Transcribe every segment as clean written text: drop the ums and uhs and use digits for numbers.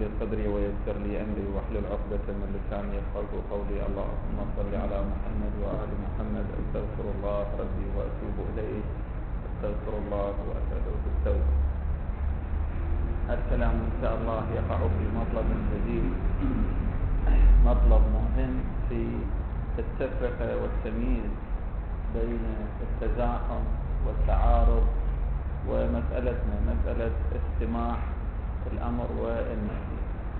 لي صدري ويسر لي أمري واحلل عقدة من لساني يفقهوا قولي. اللهم صل على محمد وآل محمد. أستغفر الله ربي وأتوب إليه. أستغفر الله وأسأله التوبة. الكلام إن شاء الله يقع في مطلب جديد، مطلب مهم في التفرقة والتمييز بين التزاحم والتعارض، ومسألتنا مسألة استماع الأمر والنهي.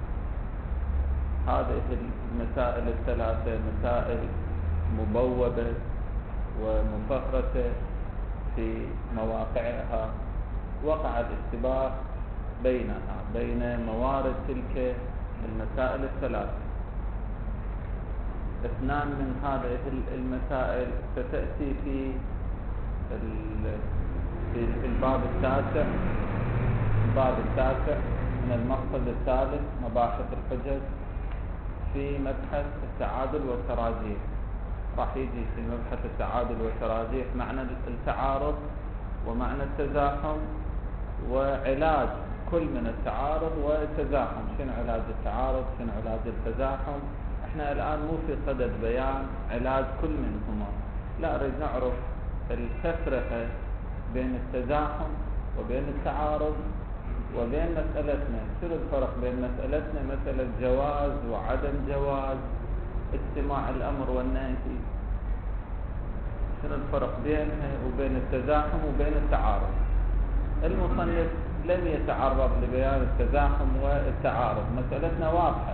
هذه المسائل الثلاثة مسائل مبوبة ومفرطة في مواقعها. وقع الاشتباه بينها بين موارد تلك المسائل الثلاثة. اثنان من هذه المسائل ستأتي في الباب التاسع من المقصد الثالث مباحث الحجج في مبحث التعادل والتراجيح. راح يجي في مبحث التعادل والتراجيح معنى التعارض ومعنى التزاحم وعلاج كل من التعارض والتزاحم. شنو علاج التعارض، شنو علاج التزاحم؟ احنا الآن مو في صدد بيان علاج كل منهما، لا، نريد نعرف التفرقة بين التزاحم وبين التعارض وبين مسألتنا. شنو الفرق بين مسألتنا مسألة جواز وعدم جواز استماع الأمر والنهي؟ شنو الفرق بينها وبين التزاحم وبين التعارض؟ المصنف لم يتعرض لبيان التزاحم والتعارض. مسألتنا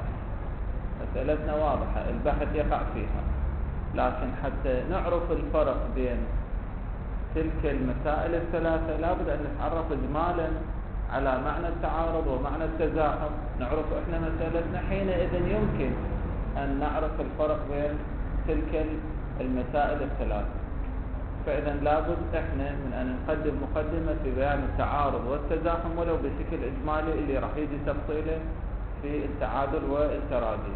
واضحة، البحث يقع فيها، لكن حتى نعرف الفرق بين تلك المسائل الثلاثة لابد أن نتعرف إجمالا على معنى التعارض ومعنى التزاحم. نعرف إحنا مسألتنا، حينئذ يمكن أن نعرف الفرق بين تلك المسائل الثلاثة. فإذا لابد إحنا من أن نقدم مقدمة في بيان التعارض والتزاحم ولو بشكل إجمالي اللي راح يجي تفصيله في التعادل والتراجيح.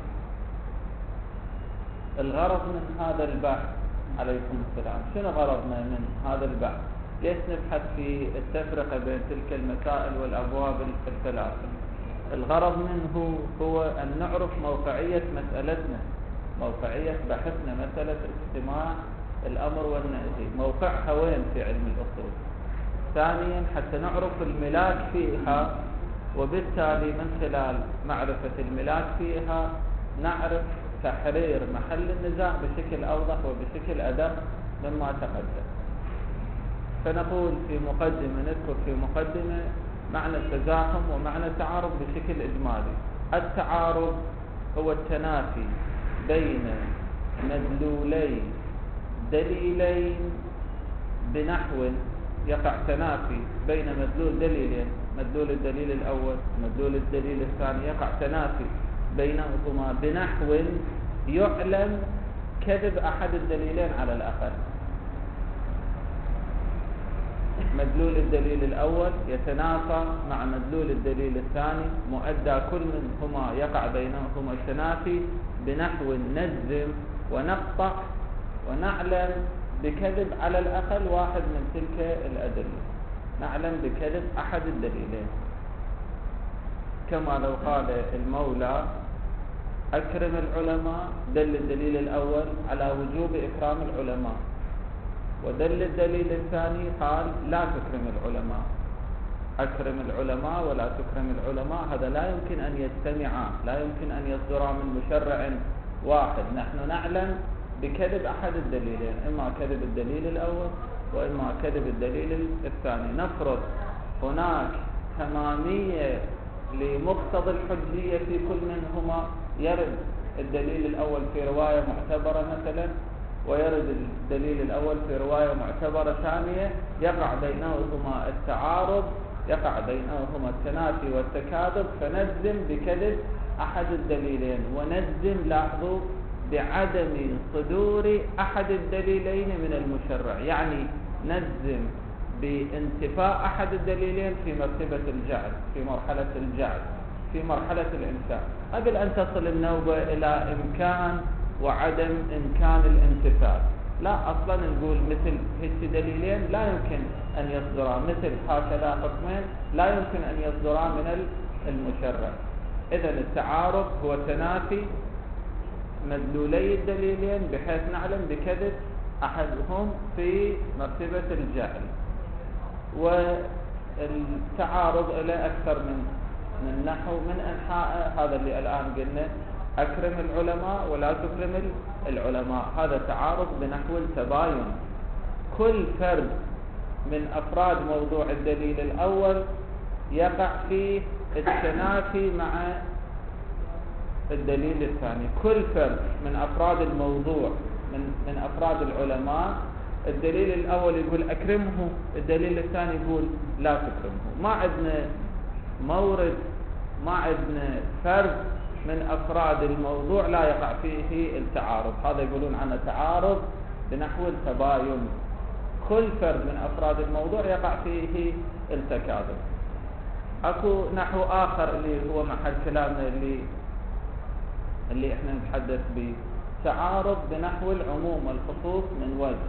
الغرض من هذا البحث، عليكم السلام، شنو غرضنا من هذا البحث؟ ليش نبحث في التفرقة بين تلك المسائل والأبواب الثلاثة؟ الغرض منه هو أن نعرف موقعية مسألتنا، موقعية بحثنا، مسألة استماع الأمر والنهي، موقعها وين في علم الأصول. ثانيا حتى نعرف الملاك فيها، وبالتالي من خلال معرفة الملاك فيها نعرف تحرير محل النزاع بشكل أوضح وبشكل أدق مما تقدم. فنقول في مقدمة، نذكر في مقدمة معنى التزاحم ومعنى التعارض بشكل إجمالي. التعارض هو التنافي بين مدلولين دليلين بنحو، يقع تنافي بين مدلول دليلين، مدلول الدليل الأول مدلول الدليل الثاني، يقع تنافي بينهما بنحو يعلم كذب أحد الدليلين على الأقل. مدلول الدليل الأول يتنافى مع مدلول الدليل الثاني، مؤدى كل منهما يقع بينهما التنافي بنحو نجزم ونقطع ونعلم بكذب على الأقل واحد من تلك الأدلة، نعلم بكذب أحد الدليلين. كما لو قال المولى أكرم العلماء، دل الدليل الأول على وجوب إكرام العلماء، ودل الدليل الثاني قال لا تكرم العلماء، أكرم العلماء ولا تكرم العلماء. هذا لا يمكن أن يجتمعا، لا يمكن أن يصدرا من مشرع واحد. نحن نعلم بكذب أحد الدليلين، إما كذب الدليل الأول وإما كذب الدليل الثاني. نفرض هناك تمامية لمقتضى الحجية في كل منهما، يرد الدليل الأول في رواية معتبرة مثلا، ويرد الدليل الأول في رواية معتبرة ثانية، يقع بينهما التعارض، يقع بينهما التنافي والتكاذب، فنجزم بكذب أحد الدليلين، ونجزم، لاحظوا، بعدم صدور أحد الدليلين من المشرع. يعني نجزم بانتفاء أحد الدليلين في مرتبة الجعل، في مرحلة الجعل، في مرحلة الإنشاء، قبل أن تصل النوبة إلى إمكان وعدم إمكان الانتفاء. لا، أصلا نقول مثل هيك دليلين لا يمكن أن يصدرا، مثل هكذا حكمين لا يمكن أن يصدرا من المشرع. إذن التعارض هو تنافي مدلولي الدليلين بحيث نعلم بكذب أحدهم في مرتبة الجعل. والتعارض إلى أكثر من نحو من أنحاء، هذا اللي الآن قلنا أكرم العلماء ولا تكرم العلماء، هذا تعارض بنحو التباين. كل فرد من أفراد موضوع الدليل الأول يقع فيه التنافي مع الدليل الثاني. كل فرد من أفراد الموضوع من أفراد العلماء، الدليل الأول يقول أكرمه، الدليل الثاني يقول لا تكرمه. ما عندنا مورد، ما عندنا فرد من أفراد الموضوع لا يقع فيه التعارض، هذا يقولون عنه تعارض بنحو التباين. كل فرد من أفراد الموضوع يقع فيه التكاذب. أكو نحو آخر اللي هو محل كلامنا اللي احنا نتحدث به، تعارض بنحو العموم والخصوص من وجه.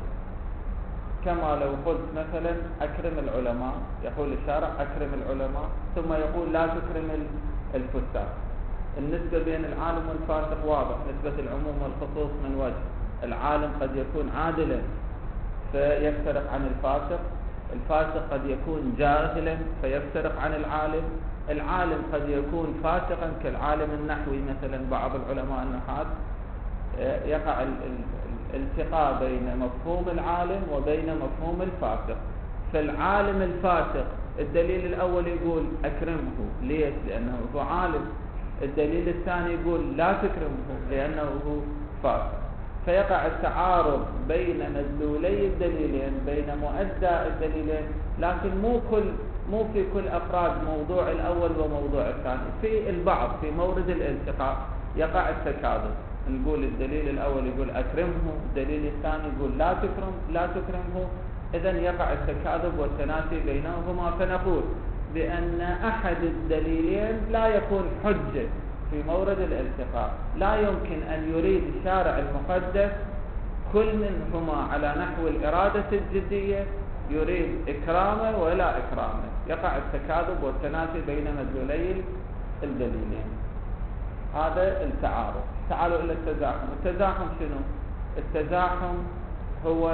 كما لو قلت مثلا أكرم العلماء، يقول الشارع أكرم العلماء، ثم يقول لا تكرم الفساق. النسبة بين العالم والفاسق واضح، نسبة العموم والخصوص من وجه. العالم قد يكون عادلا فيفترق عن الفاسق، الفاسق قد يكون جاهلا فيفترق عن العالم، العالم قد يكون فاسقا كالعالم النحوي مثلا. بعض العلماء النحاة يقع الالتقاء بين مفهوم العالم وبين مفهوم الفاسق. فالعالم الفاسق الدليل الأول يقول أكرمه، ليش؟ لأنه هو عالم. الدليل الثاني يقول لا تكرمه لأنه هو فاسق. فيقع التعارض بين مدلولي الدليلين، بين مؤدى الدليلين، لكن مو في كل أفراد موضوع الأول وموضوع الثاني. في البعض في مورد الالتقاء يقع التكاذب، نقول الدليل الأول يقول أكرمه، الدليل الثاني يقول لا تكرمه، إذن يقع التكاذب والتنافي بينهما. فنقول بأن أحد الدليلين لا يكون حجة في مورد الالتقاء. لا يمكن أن يريد الشارع المقدس كل منهما على نحو الإرادة الجدية، يريد إكرامه ولا إكرامه، يقع التكاذب والتنافي بين مدلولي الدليلين. هذا التعارض. تعالوا إلى التزاحم. التزاحم شنو؟ التزاحم هو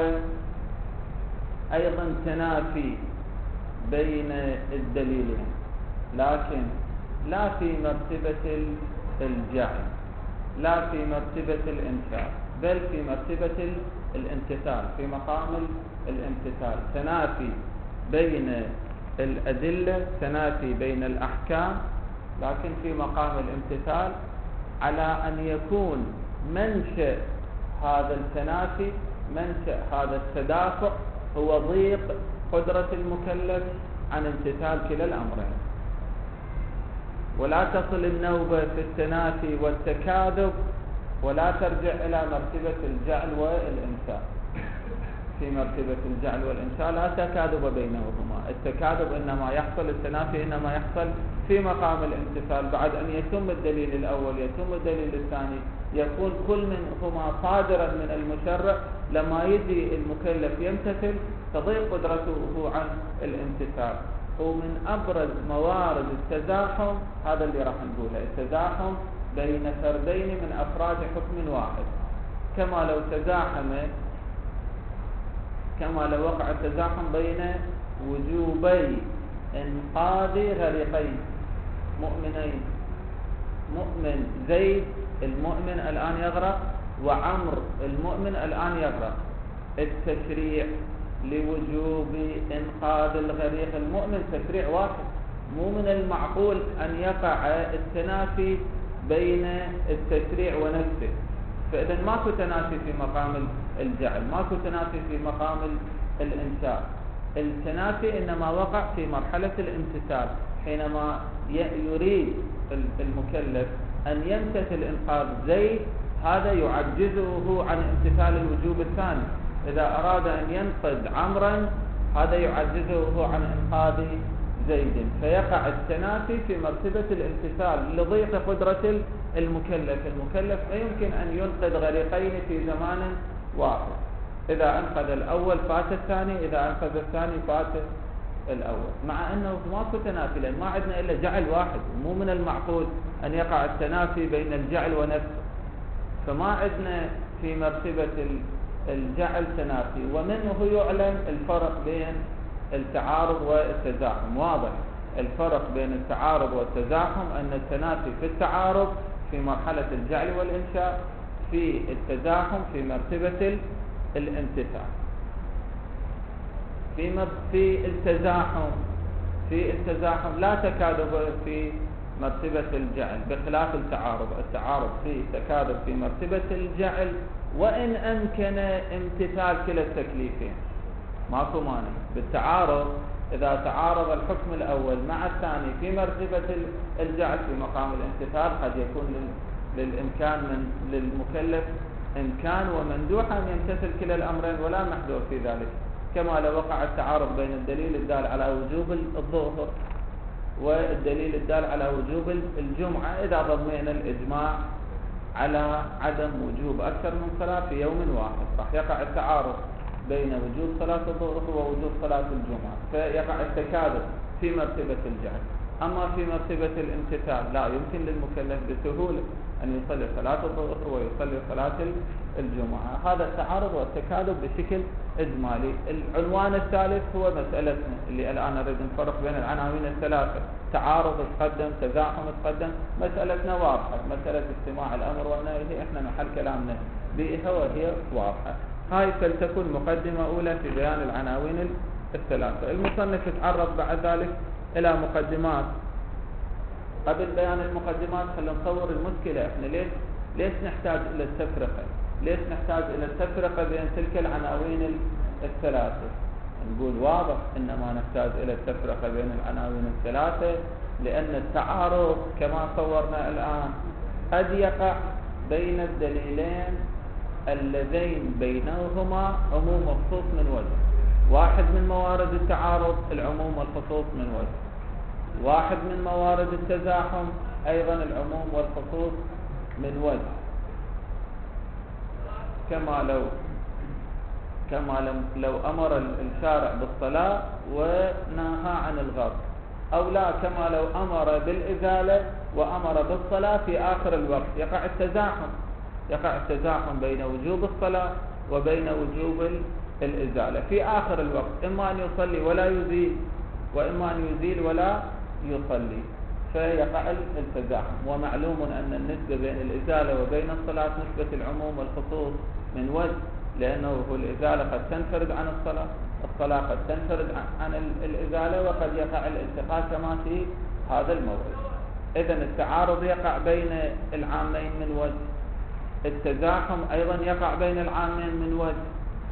أيضا تنافي بين الدليلين، لكن لا في مرتبة الجعل، لا في مرتبة الإنشاء، بل في مرتبة الامتثال، في مقام الامتثال. تنافي بين الأدلة، تنافي بين الأحكام، لكن في مقام الامتثال، على أن يكون منشأ هذا التنافي، منشأ هذا التدافع هو ضيق قدرة المكلف عن امتثال كلا الأمرين. ولا تصل النوبة في التنافي والتكاذب ولا ترجع إلى مرتبة الجعل والإنشاء. في مرتبة الجعل والإنشاء لا تكاذب بينهما، التكاذب إنما يحصل، التنافي إنما يحصل في مقام الامتثال. بعد أن يتم الدليل الأول يتم الدليل الثاني، يكون كل منهما صادرا من المشرع، لما يجي المكلف يمتثل تضيق قدرته عن الامتثال. ومن أبرز موارد التزاحم هذا اللي راح نقوله، التزاحم بين فردين من أفراد حكم واحد. كما لو وقع التزاحم بين وجوبي انقاذ غريقين مؤمنين، مؤمن زيد المؤمن الآن يغرق، وعمر المؤمن الآن يغرق. التشريع لوجوب إنقاذ الغريق المؤمن تشريع واحد، مو من المعقول أن يقع التنافي بين التشريع ونفسه. فإذا ماكو تنافي في مقام الجعل، ماكو تنافي في مقام الإنشاء. التنافي إنما وقع في مرحلة الامتثال، حينما يريد المكلف أن يمتثل إنقاذ زيد، هذا يعجزه عن امتثال الوجوب الثاني. إذا أراد أن ينقذ عمرا، هذا يعجزه عن إنقاذ زيد. فيقع التنافي في مرتبة الامتثال لضيق قدرة المكلف. المكلف لا يمكن أن ينقذ غريقين في زمان واحد. إذا أنقذ الأول فات الثاني، إذا أنقذ الثاني فات الأول، مع أنه ماكو تنافي، لأن ما عندنا إلا جعل واحد، مو من المعقول أن يقع التنافي بين الجعل ونفسه، فما عندنا في مرتبة الجعل تنافي. ومنه يعلم الفرق بين التعارض والتزاحم. واضح الفرق بين التعارض والتزاحم، أن التنافي في التعارض في مرحلة الجعل والإنشاء، في التزاحم في مرتبة الانتفاع. في التزاحم لا تكاذب في مرتبة الجعل، بخلاف التعارض. التعارض فيه تكاذب في مرتبة الجعل، وإن أمكن امتثال كلا التكليفين ماكو مانع. بالتعارض إذا تعارض الحكم الأول مع الثاني في مرتبة الجعل في مقام الامتثال، قد يكون للإمكان للمكلف إمكان ومندوح أن يمتثل كلا الأمرين ولا محذور في ذلك، كما لو وقع التعارض بين الدليل الدال على وجوب الظهر والدليل الدال على وجوب الجمعة، إذا ضمينا الإجماع على عدم وجوب أكثر من صلاة في يوم واحد، راح يقع التعارض بين وجوب صلاة الظهر ووجوب صلاة الجمعة، فيقع التكاذب في مرتبة الجعل. أما في مرتبة الامتثال لا يمكن للمكلف بسهولة أن يصلي صلاة الظهر ويصلي صلاة الجمعة. هذا التعارض والتكاذب بشكل إجمالي. العنوان الثالث هو مسألتنا اللي الآن نريد نفرق بين العناوين الثلاثة، تعارض تقدم، تزاحم تقدم. مسألتنا واضحة، مسألة استماع الأمر والنهي احنا محل كلامنا بها وهي واضحة. هاي فلتكن مقدمة أولى في بيان العناوين الثلاثة. المصنف يتعرض بعد ذلك إلى مقدمات. قبل بيان المقدمات خلينا نصور المشكلة. احنا ليش نحتاج إلى التفرقة؟ ليش نحتاج إلى التفرقة بين تلك العناوين الثلاثة؟ نقول واضح إنما نحتاج إلى التفرقة بين العناوين الثلاثة لأن التعارض كما صورنا الآن قد يقع بين الدليلين اللذين بينهما عموم وخصوص من وجه. واحد من موارد التعارض العموم والخصوص من وجه، واحد من موارد التزاحم أيضا العموم والخصوص من وجه. كما لو أمر الشارع بالصلاة ونهى عن الغرب، أو لا كما لو أمر بالإزالة وأمر بالصلاة في آخر الوقت، يقع التزاحم بين وجوب الصلاة وبين وجوب الإزالة في آخر الوقت، إما أن يصلي ولا يزيل، وإما أن يزيل ولا يصلي، فيقع التزاحم. ومعلوم أن النسبة بين الإزالة وبين الصلاة نسبة العموم والخصوص من وجه، لأنه الإزالة قد تنفرد عن الصلاة قد تنفرد عن الإزالة، وقد يقع الالتقاء كما في هذا الموضوع. إذن التعارض يقع بين العامين من وجه، التزاحم أيضا يقع بين العامين من وجه.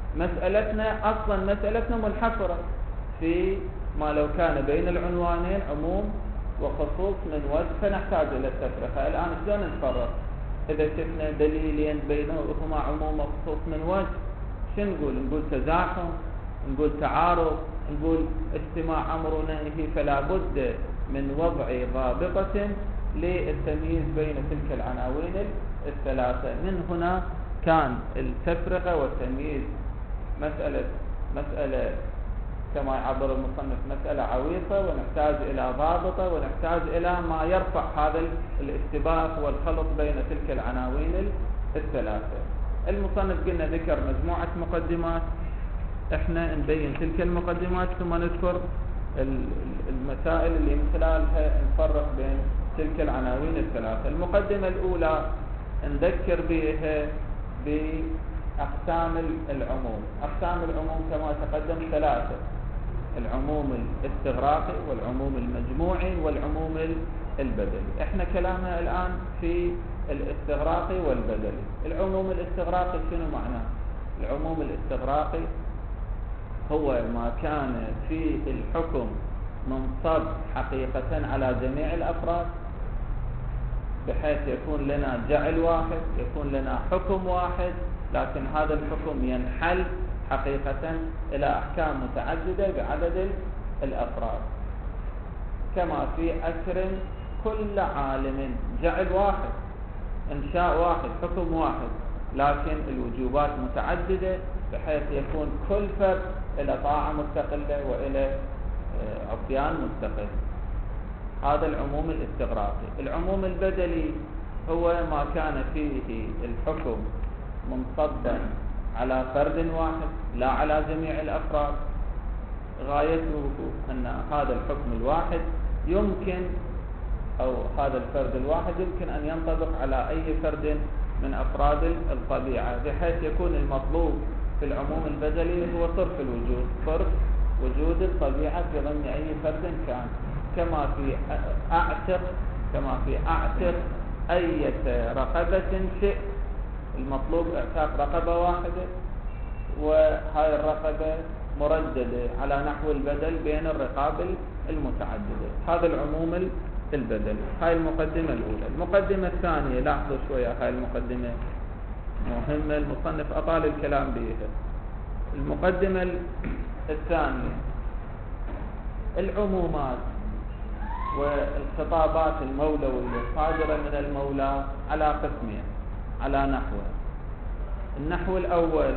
مسألتنا منحصرة في ما لو كان بين العنوانين عموم وخصوص من وجه، فنحتاج إلى التفرقة. الآن شلون نفرق؟ إذا شفنا دليلين بينهما عموم وخصوص من وجه، شو نقول تزاحم، نقول تعارض، نقول استماع أمر ونهي. فلا بد من وضع ضابطة للتمييز بين تلك العناوين الثلاثة. من هنا كان التفرقة والتمييز مسألة كما يعبر المصنف مسألة عويصة، ونحتاج إلى ضابطة، ونحتاج إلى ما يرفع هذا الاشتباه والخلط بين تلك العناوين الثلاثة. المصنف قلنا ذكر مجموعة مقدمات، احنا نبين تلك المقدمات ثم نذكر المسائل اللي من خلالها نفرق بين تلك العناوين الثلاثة. المقدمة الأولى نذكر بها بأقسام العموم. أقسام العموم كما تقدم ثلاثة: العموم الاستغراقي والعموم المجموعي والعموم البدلي. احنا كلامنا الآن في الاستغراقي والبدلي. العموم الاستغراقي شنو معناه؟ العموم الاستغراقي هو ما كان فيه الحكم منصب حقيقة على جميع الأفراد، بحيث يكون لنا جعل واحد، يكون لنا حكم واحد، لكن هذا الحكم ينحل حقيقة إلى أحكام متعددة بعدد الأفراد. كما في أكرم كل عالم، جعل واحد، إنشاء واحد، حكم واحد، لكن الوجوبات متعددة بحيث يكون كل فرد إلى طاعة مستقلة وإلى عصيان مستقل. هذا العموم الاستغراقي. العموم البدلي هو ما كان فيه الحكم منصبا على فرد واحد لا على جميع الأفراد، غايته أن هذا الحكم الواحد يمكن، أو هذا الفرد الواحد يمكن أن ينطبق على أي فرد من أفراد الطبيعة، بحيث يكون المطلوب في العموم البدلي هو صرف الوجود، صرف وجود الطبيعة في ضمن أي فرد كان، كما في أعتق أي رقبة شئت. المطلوب اعتاق رقبة واحدة، وهاي الرقبة مرددة على نحو البدل بين الرقاب المتعددة. هذا العموم البدل. هاي المقدمة الأولى. المقدمة الثانية، لاحظوا شوية، هاي المقدمة مهمة، المصنف أطال الكلام بها. المقدمة الثانية، العمومات والخطابات المولوية الصادرة من المولى على قسمين، على نحوين. النحو الأول،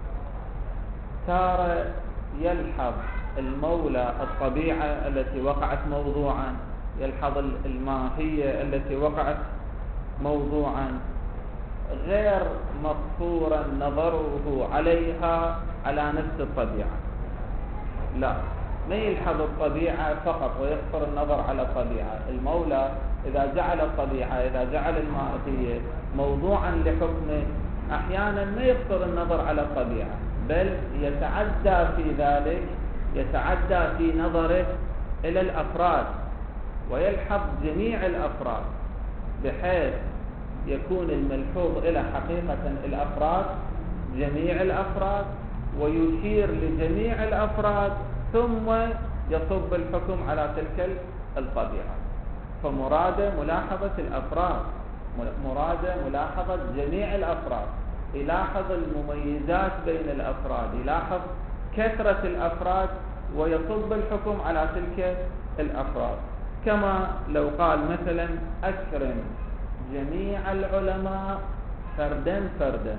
تارة يلحظ المولى الطبيعة التي وقعت موضوعا، يلحظ الماهية التي وقعت موضوعا غير مقصورا نظره عليها على نفس الطبيعة، لا، ما يلحظ الطبيعة فقط ويقصر النظر على الطبيعة. المولى إذا جعل الطبيعة، إذا جعل الماهية موضوعا لحكمه، أحيانا ما يقصر النظر على الطبيعة، بل يتعدى في ذلك، يتعدى في نظره إلى الأفراد ويلحظ جميع الأفراد، بحيث يكون الملحوظ إلى حقيقة الأفراد، جميع الأفراد، ويشير لجميع الأفراد، ثم يصب الحكم على تلك الطبيعة. فمراد ملاحظة الأفراد، مراد ملاحظة جميع الأفراد، يلاحظ المميزات بين الأفراد، يلاحظ كثرة الأفراد، ويصب الحكم على تلك الأفراد. كما لو قال مثلا أكرم جميع العلماء فردا فردا،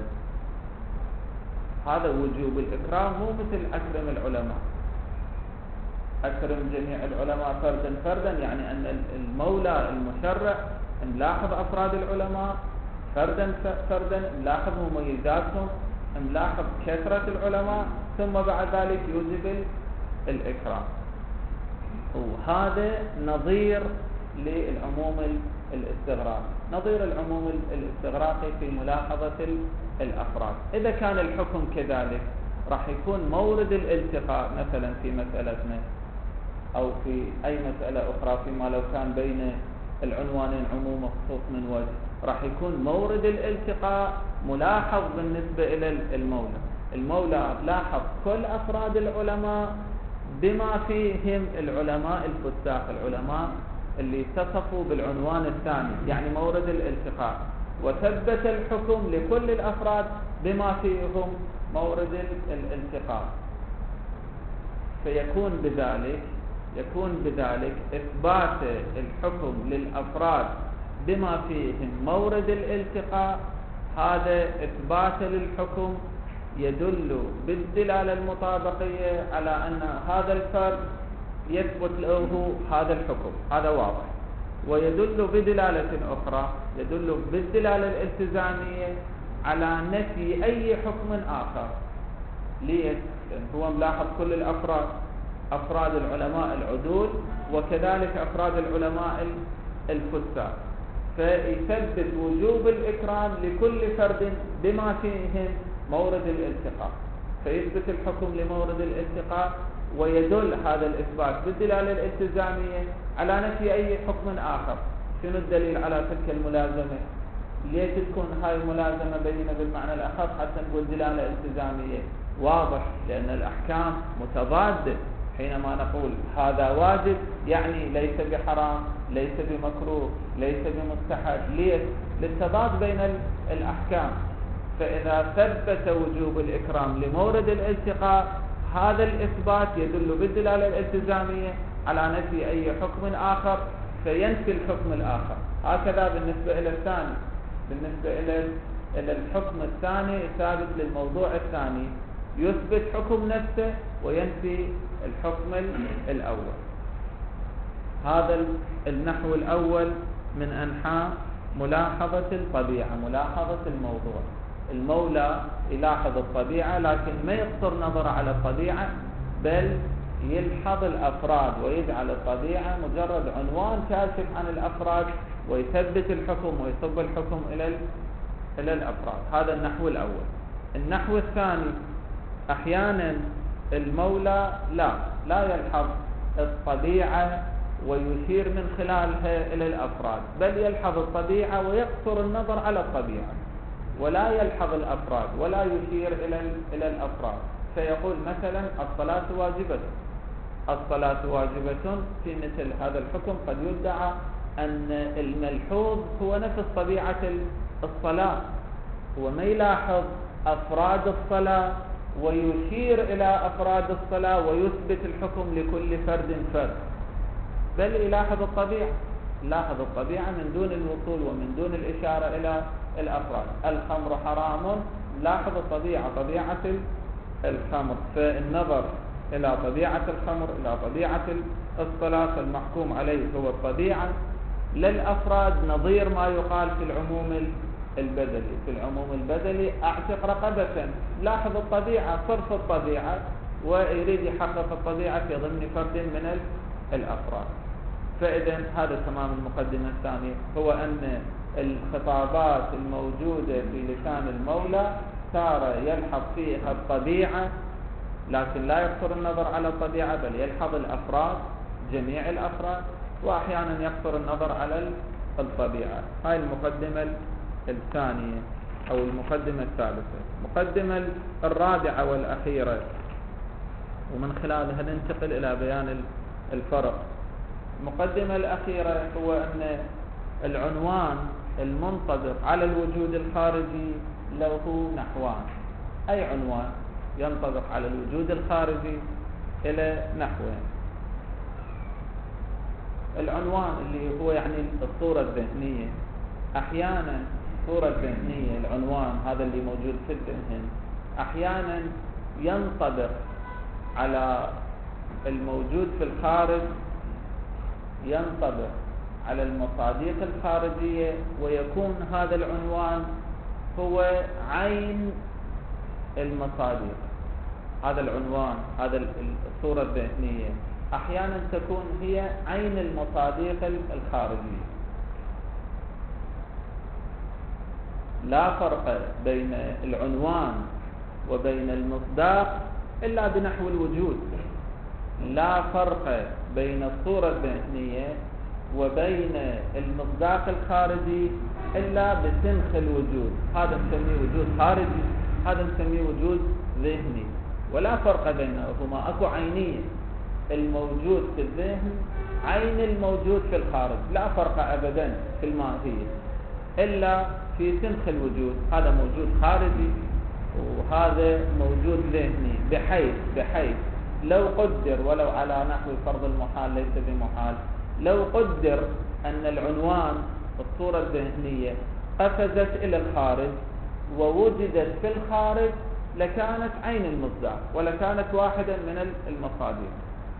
هذا وجوب الإكرام، مو مثل أكرم العلماء. أكرم جميع العلماء فردا فردا يعني أن المولى المشرع نلاحظ أفراد العلماء فردا فردا، نلاحظ مميزاتهم، نلاحظ كثرة العلماء، ثم بعد ذلك يوجب الإكرام. وهذا نظير للعموم الاستغراقي، نظير العموم الاستغراقي في ملاحظة الأفراد. إذا كان الحكم كذلك راح يكون مورد الالتقاء، مثلا في مسألتنا أو في أي مسألة أخرى، فيما لو كان بين العنوانين عموم وخصوص من وجه، راح يكون مورد الالتقاء ملاحظ بالنسبة إلى المولى. المولى لاحظ كل أفراد العلماء بما فيهم العلماء الفساق، العلماء اللي اتصفوا بالعنوان الثاني، يعني مورد الالتقاء، وثبت الحكم لكل الأفراد بما فيهم مورد الالتقاء. فيكون بذلك إثبات الحكم للأفراد بما فيهم مورد الالتقاء، هذا إثبات للحكم يدل بالدلالة المطابقية على أن هذا الفرد يثبت له هذا الحكم، هذا واضح. ويدل بدلالة أخرى، يدل بالدلالة الالتزامية على نفي أي حكم آخر. ليش؟ لأن هو ملاحظ كل الأفراد، أفراد العلماء العدول وكذلك أفراد العلماء الفساق، فيثبت وجوب الإكرام لكل فرد بما فيهم مورد الالتقاء، فيثبت الحكم لمورد الالتقاء، ويدل هذا الإثبات بالدلالة الالتزامية على نفي أي حكم آخر. شنو الدليل على تلك الملازمة؟ ليش تكون هاي الملازمة بيننا بالمعنى الأخص حتى نقول دلالة التزامية؟ واضح، لأن الأحكام متضادة. حينما نقول هذا واجب يعني ليس بحرام، ليس بمكروه، ليس بمستحب. ليش؟ للتضاد بين الأحكام. فإذا ثبت وجوب الإكرام لمورد الالتقاء، هذا الإثبات يدل بالدلالة الالتزامية على نفي أي حكم آخر، فينفي الحكم الآخر. هكذا بالنسبة إلى الثاني، بالنسبة إلى الحكم الثاني ثابت للموضوع الثاني، يثبت حكم نفسه وينفي الحكم الأول. هذا النحو الأول من أنحاء ملاحظة الطبيعة، ملاحظة الموضوع. المولى يلاحظ الطبيعة لكن ما يقصر نظر على الطبيعة، بل يلحظ الأفراد ويجعل الطبيعة مجرد عنوان كاشف عن الأفراد، ويثبت الحكم ويصب الحكم إلى الأفراد. هذا النحو الأول. النحو الثاني، أحيانا المولى لا يلحظ الطبيعة ويشير من خلالها إلى الأفراد، بل يلحظ الطبيعة ويقصر النظر على الطبيعة، ولا يلحظ الأفراد ولا يشير إلى الأفراد. فيقول مثلا الصلاة واجبة. الصلاة واجبة في مثل هذا الحكم قد يدعى أن الملحوظ هو نفس طبيعة الصلاة، هو ما يلاحظ أفراد الصلاة ويشير إلى أفراد الصلاة ويثبت الحكم لكل فرد، بل يلاحظ الطبيعة، يلاحظ الطبيعة من دون الوصول ومن دون الإشارة إلى الأفراد. الخمر حرام، لاحظ الطبيعة، طبيعة الخمر. فالنظر إلى طبيعة الخمر، إلى طبيعة الصلاة، المحكوم عليه هو الطبيعة للأفراد، نظير ما يقال في العموم البدلي. في العموم البدلي أعتق رقبة، لاحظ الطبيعة، صرف الطبيعة، ويريد يحقق الطبيعة في ضمن فرد من الأفراد. فإذا هذا تمام المقدمة الثانية، هو أن الخطابات الموجودة في لسان المولى تارة يلحظ فيها الطبيعة لكن لا يقصر النظر على الطبيعة، بل يلحظ الأفراد، جميع الأفراد، وأحيانا يقصر النظر على الطبيعة. هاي المقدمة الثانية أو المقدمة الثالثة. المقدمة الرابعة والأخيرة، ومن خلالها ننتقل إلى بيان الفرق. المقدمة الأخيرة هو أن العنوان المنطبق على الوجود الخارجي له نحوان. أي عنوان ينطبق على الوجود الخارجي إلى نحوين. العنوان اللي هو يعني الصورة الذهنية، أحيانا الصورة الذهنية، العنوان هذا اللي موجود في الذهن، أحيانا ينطبق على الموجود في الخارج، ينطبق على المصادق الخارجية، ويكون هذا العنوان هو عين المصادق. هذا العنوان، هذا الصورة الذهنية أحيانا تكون هي عين المصادق الخارجية. لا فرق بين العنوان وبين المصداق إلا بنحو الوجود. لا فرق بين الصورة الذهنية وبين المصداق الخارجي إلا بسنخ الوجود. هذا نسميه وجود خارجي، هذا نسميه وجود ذهني، ولا فرق بينهما. أكو عينية، الموجود في الذهن عين الموجود في الخارج، لا فرق أبدا في الماهية إلا في سنخ الوجود. هذا موجود خارجي وهذا موجود ذهني، بحيث لو قدر، ولو على نحو فرض المحال ليس بمحال، لو قدر أن العنوان الصورة الذهنية قفزت إلى الخارج ووجدت في الخارج لكانت عين المصداق ولكانت واحدا من المصادق،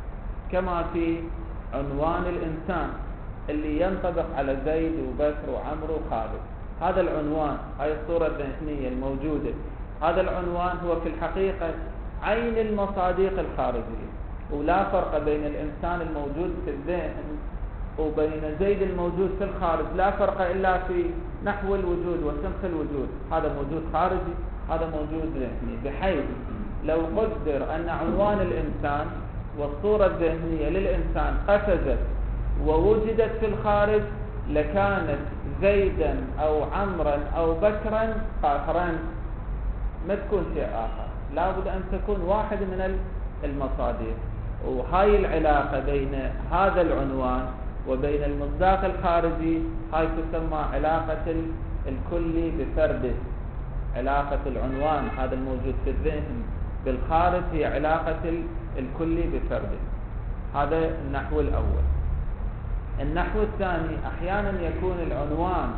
كما في عنوان الإنسان اللي ينطبق على زيد وبكر وعمر وخالد. هذا العنوان، هاي الصورة الذهنية الموجودة، هذا العنوان هو في الحقيقة عين المصادق الخارجية. ولا فرق بين الإنسان الموجود في الذهن وبين زيد الموجود في الخارج، لا فرق إلا في نحو الوجود وسنخ الوجود. هذا موجود خارجي، هذا موجود ذهني، بحيث لو قدر أن عنوان الإنسان والصورة الذهنية للإنسان قفزت ووجدت في الخارج لكانت زيدا أو عمرا أو بكرا قاهرا، ما تكون شيء آخر، لابد أن تكون واحد من المصادق. وهاي العلاقة بين هذا العنوان وبين المصداق الخارجي هاي تسمى علاقة الكلي بفرده. علاقة العنوان هذا الموجود في الذهن بالخارج هي علاقة الكلي بفرده. هذا النحو الأول. النحو الثاني، أحيانا يكون العنوان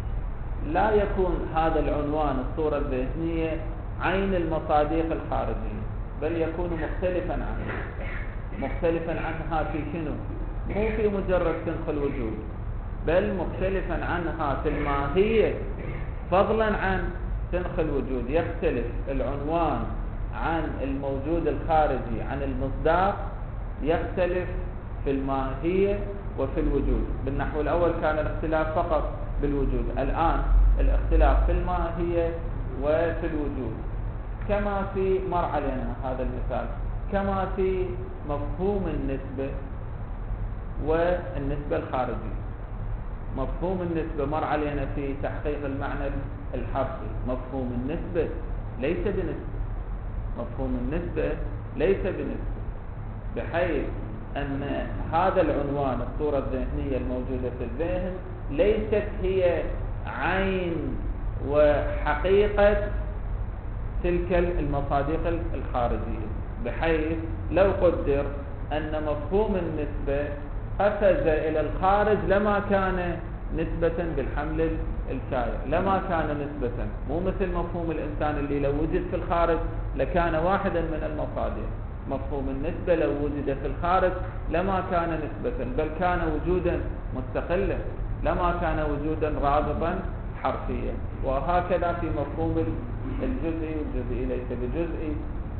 لا يكون هذا العنوان الصورة الذهنية عين المصادق الخارجية، بل يكون مختلفا عنها. مختلفا عنها في شنو؟ مو في مجرد سنخ الوجود، بل مختلفا عنها في الماهية، فضلا عن سنخ الوجود. يختلف العنوان عن الموجود الخارجي عن المصداق، يختلف في الماهية وفي الوجود. بالنحو الأول كان الاختلاف فقط بالوجود، الآن الاختلاف في الماهية وفي الوجود. كما في مر علينا هذا المثال، كما في مفهوم النسبة والنسبة الخارجية. مفهوم النسبة مر علينا في تحقيق المعنى الحرفي. مفهوم النسبة ليس بنسبة، مفهوم النسبة ليس بنسبة، بحيث أن هذا العنوان، الصورة الذهنية الموجودة في الذهن، ليست هي عين وحقيقة تلك المصادق الخارجية، بحيث لو قدر أن مفهوم النسبة قفز إلى الخارج لما كان نسبة بالحمل الشائع، لما كان نسبة. مو مثل مفهوم الإنسان اللي لو وجد في الخارج لكان واحدا من المصادق. مفهوم النسبة لو وجد في الخارج لما كان نسبة، بل كان وجودا مستقلا، لما كان وجودا رابطا حرفيا. وهكذا في مفهوم الجزئي، والجزئي ليس بجزئي.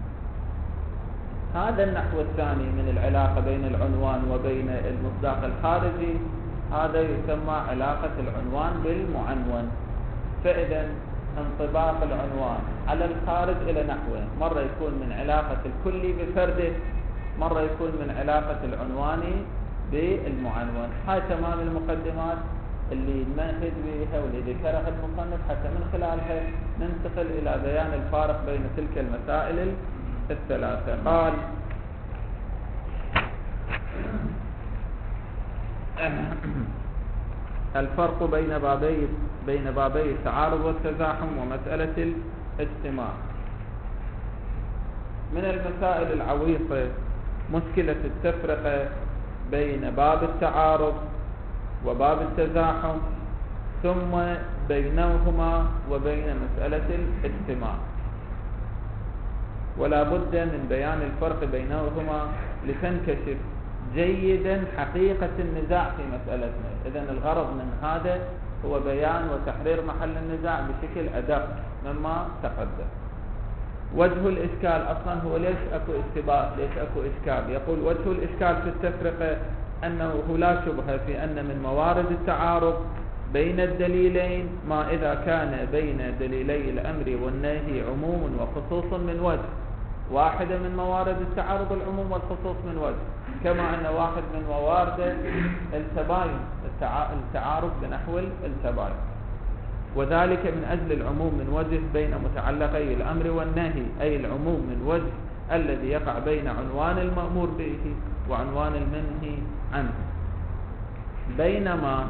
هذا النحو الثاني من العلاقة بين العنوان وبين المصداق الخارجي، هذا يسمى علاقة العنوان بالمعنون. فإذا انطباق العنوان على الخارج إلى نحوين: مرة يكون من علاقة الكلي بفرده، مرة يكون من علاقة العنوان بالمعنون. هاي تمام المقدمات اللي نمهد بها واللي ذكرها المصنف، حتى من خلالها ننتقل إلى بيان الفارق بين تلك المسائل الثلاثة. قال: الفرق بين بابي التعارض والتزاحم ومسألة الاجتماع. من المسائل العويصة مشكلة التفرقة بين باب التعارض وباب التزاحم، ثم بينهما وبين مسألة الاجتماع. ولا بد من بيان الفرق بينهما لتنكشف جيدا حقيقة النزاع في مسألتنا. إذن الغرض من هذا هو بيان وتحرير محل النزاع بشكل أدق مما تقدم. وجه الإشكال أصلا هو ليش أكو اشتباه، ليش أكو إشكال؟ يقول: وجه الإشكال في التفرقة أنه لا شبهة في أن من موارد التعارض بين الدليلين ما إذا كان بين دليلي الأمر والنهي عموم وخصوص من وجه. واحدة من موارد التعارض العموم والخصوص من وجه، كما أن واحد من موارد التباين التعارض بنحو التباين، وذلك من أجل العموم من وجه بين متعلقي الأمر والنهي، أي العموم من وجه الذي يقع بين عنوان المأمور به وعنوان المنهي عنه. بينما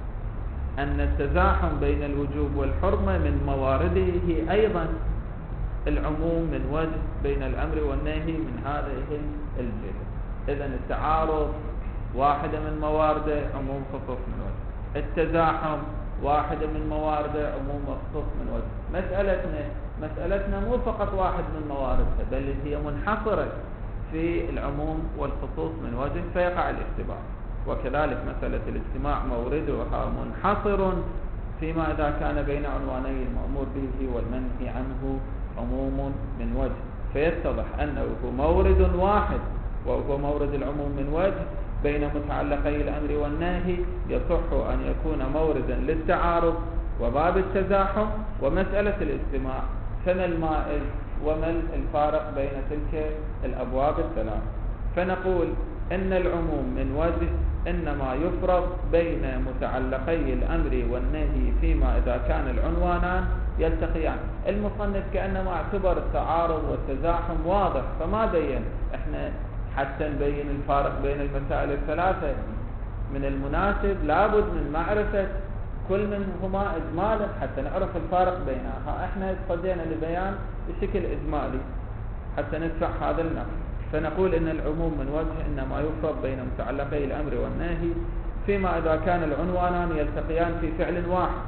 أن التزاحم بين الوجوب والحرمة من موارده أيضا العموم من وجه بين الأمر والنهي من هذه الجهة. إذن التعارض واحدة من موارده عموم خصوص من وجه، التزاحم واحدة من موارده عموم وخصوص من وجه. مسألتنا مو فقط واحد من مواردها، بل هي منحصرة في العموم والخصوص من وجه، فيقع الاشتباه. وكذلك مسألة الاجتماع موردها منحصر فيما إذا كان بين عنواني المأمور به والمنهي عنه عموم من وجه، فيتضح أنه مورد واحد وهو مورد العموم من وجه بين متعلقي الأمر والنهي، يصح أن يكون موردا للتعارض وباب التزاحم ومسألة الاجتماع. فما المائز وما الفارق بين تلك الأبواب الثلاث؟ فنقول إن العموم من وجه إنما يفرض بين متعلقي الأمر والنهي فيما إذا كان العنوانان يلتقيان. المصنف كأنما اعتبر التعارض والتزاحم واضح، فما بين. احنا حتى نبين الفارق بين المسائل الثلاثة من المناسب لابد من معرفة كل منهما إجمالا حتى نعرف الفارق بينها. احنا اتفضينا لبيان بشكل إجمالي حتى ندفع هذا النقل. فنقول إن العموم من وجه إنما يفرض بين متعلقي الأمر والنهي فيما إذا كان العنوانان يلتقيان في فعل واحد،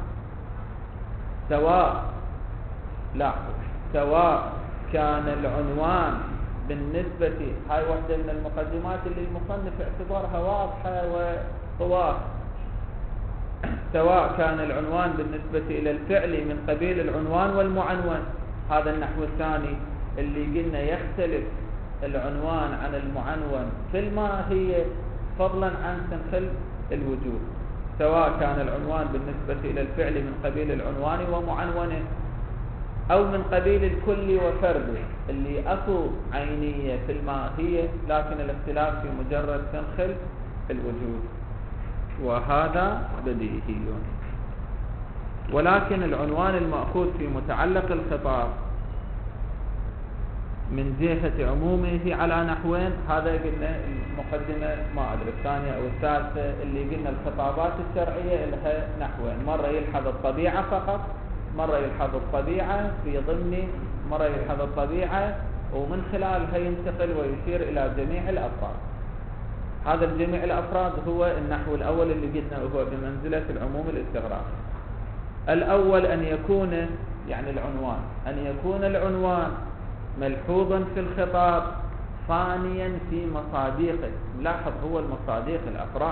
سواء كان العنوان بالنسبة، هاي واحدة من المقدمات اللي المصنف اعتبرها واضحة وطواف، سواء كان العنوان بالنسبة إلى الفعل من قبيل العنوان والمعنون. هذا النحو الثاني اللي قلنا يختلف العنوان عن المعنون في الماهية فضلا عن تنخل الوجود، سواء كان العنوان بالنسبة إلى الفعل من قبيل العنوان ومعنونه أو من قبيل الكل وفرده، اللي أكو عينية في الماهية لكن الاختلاف في مجرد تنخل الوجود، وهذا بديهي. ولكن العنوان المأخوذ في متعلق الخطاب من جهة عمومه على نحوين، هذا قلنا المقدمة ما أدري الثانية أو الثالثة، اللي قلنا الخطابات الشرعية لها نحوين، مرة يلحظ الطبيعة فقط، مرة يلحظ الطبيعة في ضمن، مرة يلحظ الطبيعة ومن خلالها ينتقل ويشير إلى جميع الأفراد. هذا الجميع الأفراد هو النحو الأول اللي قلنا هو بمنزلة العموم الاستغراقي. الأول أن يكون، يعني العنوان، أن يكون العنوان ملحوظا في الخطاب ثانيا في مصاديقه، لاحظ هو المصاديق الأفراد،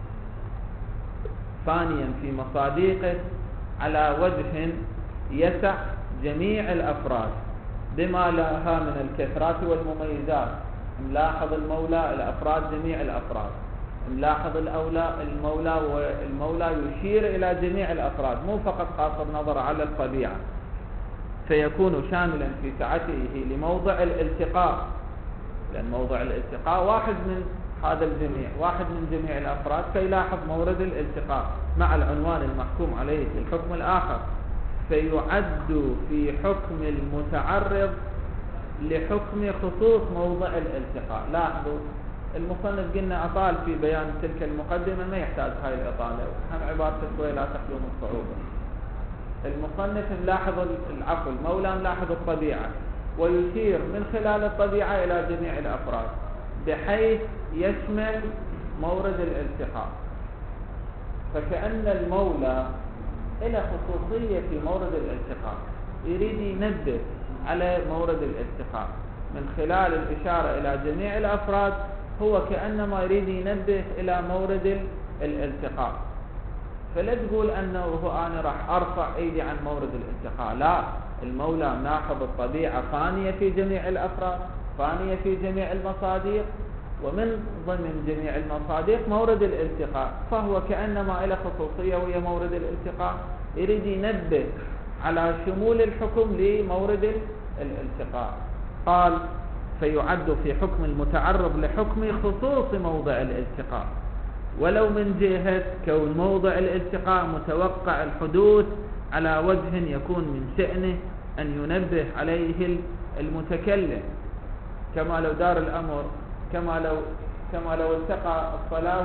ثانيا في مصاديقه على وجه يسع جميع الأفراد بما لها من الكثرات والمميزات. ملاحظ المولى الأفراد، جميع الأفراد، ملاحظ المولى والمولى يشير إلى جميع الأفراد، مو فقط قاصر نظر على الطبيعة، فيكون شاملا في سعته لموضع الالتقاء، لأن موضع الالتقاء واحد من هذا الجميع، واحد من جميع الأفراد، فيلاحظ مورد الالتقاء مع العنوان المحكوم عليه في الحكم الآخر، فيعد في حكم المتعرض لحكم خصوص موضع الالتقاء. لاحظوا المصنف قلنا أطال في بيان تلك المقدمة، ما يحتاج هاي الإطالة، هم عبارة شوي لا تخلو من الصعوبة. المصنف ملاحظ العفو، المولى ملاحظ الطبيعة ويشير من خلال الطبيعة إلى جميع الأفراد بحيث يشمل مورد الالتقاء، فكأن المولى له خصوصية في مورد الالتقاء، يريد ينبه على مورد الالتقاء من خلال الإشارة إلى جميع الأفراد، هو كأنما يريد ينبه إلى مورد الالتقاء. فلا تقول أنه أنا راح أرفع إيدي عن مورد الالتقاء، لا، المولى ناخذ الطبيعة ثانية في جميع الأفراد، ثانية في جميع المصادر، ومن ضمن جميع المصادر مورد الالتقاء، فهو كأنما له خصوصية وهي مورد الالتقاء، يريد ينبه على شمول الحكم لمورد الالتقاء. قال فيعد في حكم المتعرض لحكم خصوص موضع الالتقاء، ولو من جهة كون موضع الالتقاء متوقع الحدوث على وجه يكون من شأنه أن ينبه عليه المتكلم، كما لو دار الأمر، كما لو التقى الصلاة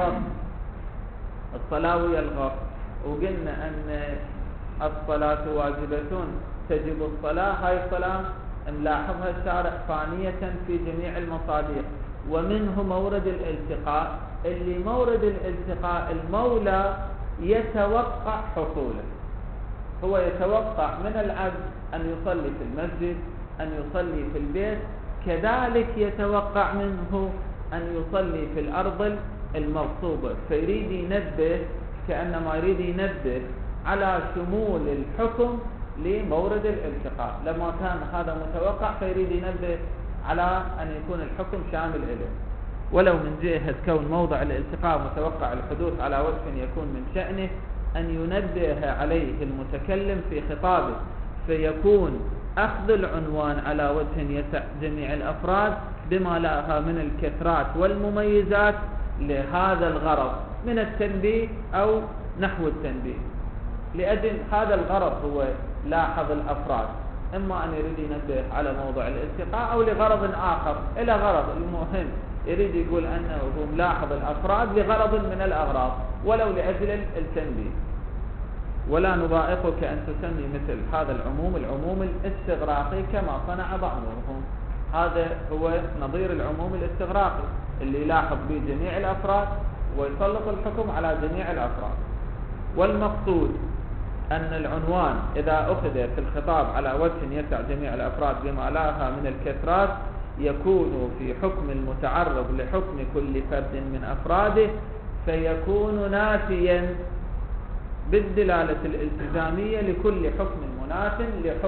ويا الغرب، وقلنا أن الصلاة واجبة تجب الصلاة، هاي الصلاة نلاحظها الشارع ثانية في جميع المصادر، ومنه مورد الالتقاء، اللي مورد الالتقاء المولى يتوقع حصوله، هو يتوقع من العبد أن يصلي في المسجد، أن يصلي في البيت، كذلك يتوقع منه أن يصلي في الأرض المغصوبة، فيريد ينبه، كأنما يريد ينبه على شمول الحكم لمورد الالتقاء، لما كان هذا متوقع فيريد ينبه على أن يكون الحكم شامل إليه. ولو من جهة كون موضع الالتقاء متوقع الحدوث على وجه يكون من شأنه أن ينبه عليه المتكلم في خطابه، فيكون أخذ العنوان على وجه يسع جميع الأفراد بما لها من الكثرات والمميزات لهذا الغرض من التنبيه أو نحو التنبيه. لأجل هذا الغرض هو لاحظ الأفراد، إما أن يريد ينبه على موضع الالتقاء أو لغرض آخر، إلى غرض المهم يريد يقول أنه هو ملاحظ الأفراد لغرض من الأغراض ولو لأجل التنبيه. ولا نضائقك أن تسمي مثل هذا العموم الاستغراقي كما صنع بعضهم. هذا هو نظير العموم الاستغراقي اللي يلاحظ به جميع الأفراد ويسلط الحكم على جميع الأفراد. والمقصود أن العنوان إذا أخذ في الخطاب على وجه يسع جميع الأفراد بما لها من الكثرات يكون في حكم المتعرض لحكم كل فرد من أفراده، فيكون نافيا بالدلالة الالتزامية لكل حكم مناف